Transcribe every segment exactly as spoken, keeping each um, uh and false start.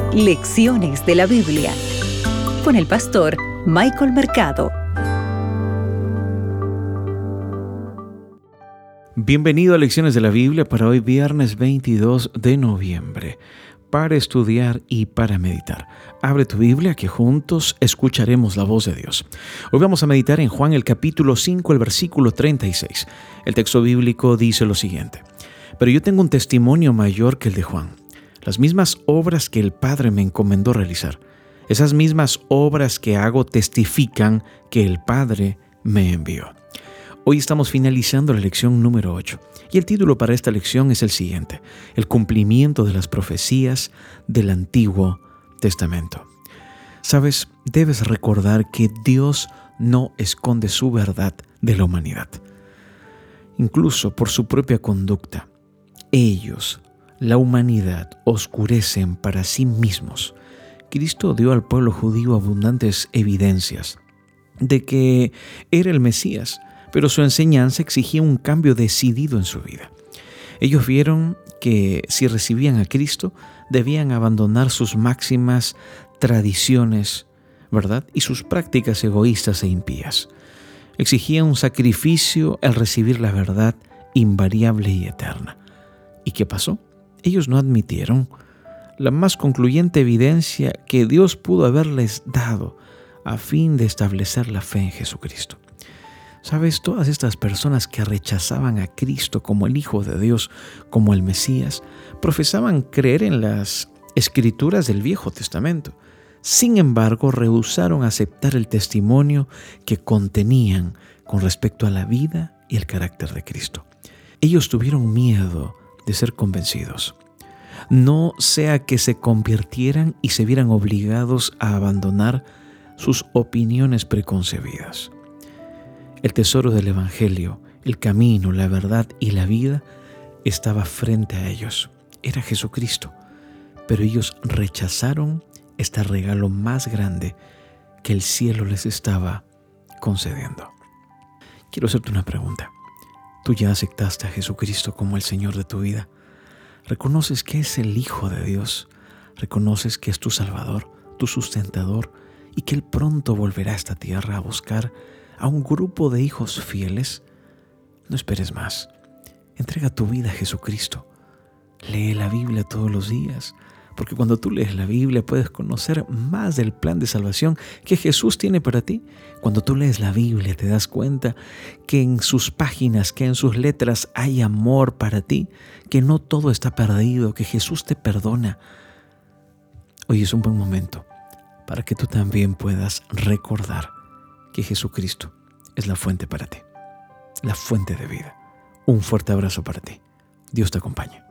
Lecciones de la Biblia con el pastor Michael Mercado. Bienvenido a Lecciones de la Biblia para hoy viernes veintidós de noviembre, para estudiar y para meditar. Abre tu Biblia que juntos escucharemos la voz de Dios. Hoy vamos a meditar en Juan el capítulo cinco, el versículo treinta y seis. El texto bíblico dice lo siguiente: Pero yo tengo un testimonio mayor que el de Juan. Las mismas obras que el Padre me encomendó realizar, esas mismas obras que hago testifican que el Padre me envió. Hoy estamos finalizando la lección número ocho y el título para esta lección es el siguiente: El cumplimiento de las profecías del Antiguo Testamento. Sabes, debes recordar que Dios no esconde su verdad de la humanidad. Incluso por su propia conducta, ellos, la humanidad, oscurecen para sí mismos. Cristo dio al pueblo judío abundantes evidencias de que era el Mesías, pero su enseñanza exigía un cambio decidido en su vida. Ellos vieron que si recibían a Cristo, debían abandonar sus máximas tradiciones, ¿verdad? Y sus prácticas egoístas e impías. Exigía un sacrificio al recibir la verdad invariable y eterna. ¿Y qué pasó? Ellos no admitieron la más concluyente evidencia que Dios pudo haberles dado a fin de establecer la fe en Jesucristo. ¿Sabes? Todas estas personas que rechazaban a Cristo como el Hijo de Dios, como el Mesías, profesaban creer en las Escrituras del Viejo Testamento. Sin embargo, rehusaron aceptar el testimonio que contenían con respecto a la vida y el carácter de Cristo. Ellos tuvieron miedo de ser convencidos, no sea que se convirtieran y se vieran obligados a abandonar sus opiniones preconcebidas. El tesoro del Evangelio, el camino, la verdad y la vida estaba frente a ellos. Era Jesucristo, pero ellos rechazaron este regalo más grande que el cielo les estaba concediendo. Quiero hacerte una pregunta. ¿Tú ya aceptaste a Jesucristo como el Señor de tu vida? ¿Reconoces que es el Hijo de Dios? ¿Reconoces que es tu Salvador, tu sustentador y que Él pronto volverá a esta tierra a buscar a un grupo de hijos fieles? No esperes más. Entrega tu vida a Jesucristo. Lee la Biblia todos los días, porque cuando tú lees la Biblia puedes conocer más del plan de salvación que Jesús tiene para ti. Cuando tú lees la Biblia te das cuenta que en sus páginas, que en sus letras hay amor para ti, que no todo está perdido, que Jesús te perdona. Hoy es un buen momento para que tú también puedas recordar que Jesucristo es la fuente para ti, la fuente de vida. Un fuerte abrazo para ti. Dios te acompañe.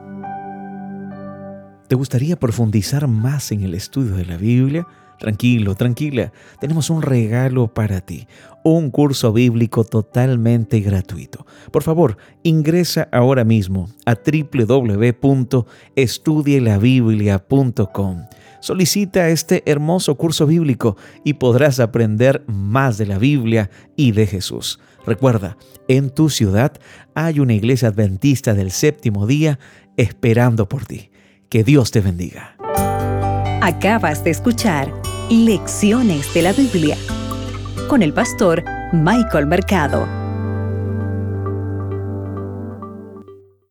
¿Te gustaría profundizar más en el estudio de la Biblia? Tranquilo, tranquila. Tenemos un regalo para ti, un curso bíblico totalmente gratuito. Por favor, ingresa ahora mismo a doble u doble u doble u punto estudie la biblia punto com. Solicita este hermoso curso bíblico y podrás aprender más de la Biblia y de Jesús. Recuerda, en tu ciudad hay una iglesia adventista del séptimo día esperando por ti. Que Dios te bendiga. Acabas de escuchar Lecciones de la Biblia con el pastor Michael Mercado.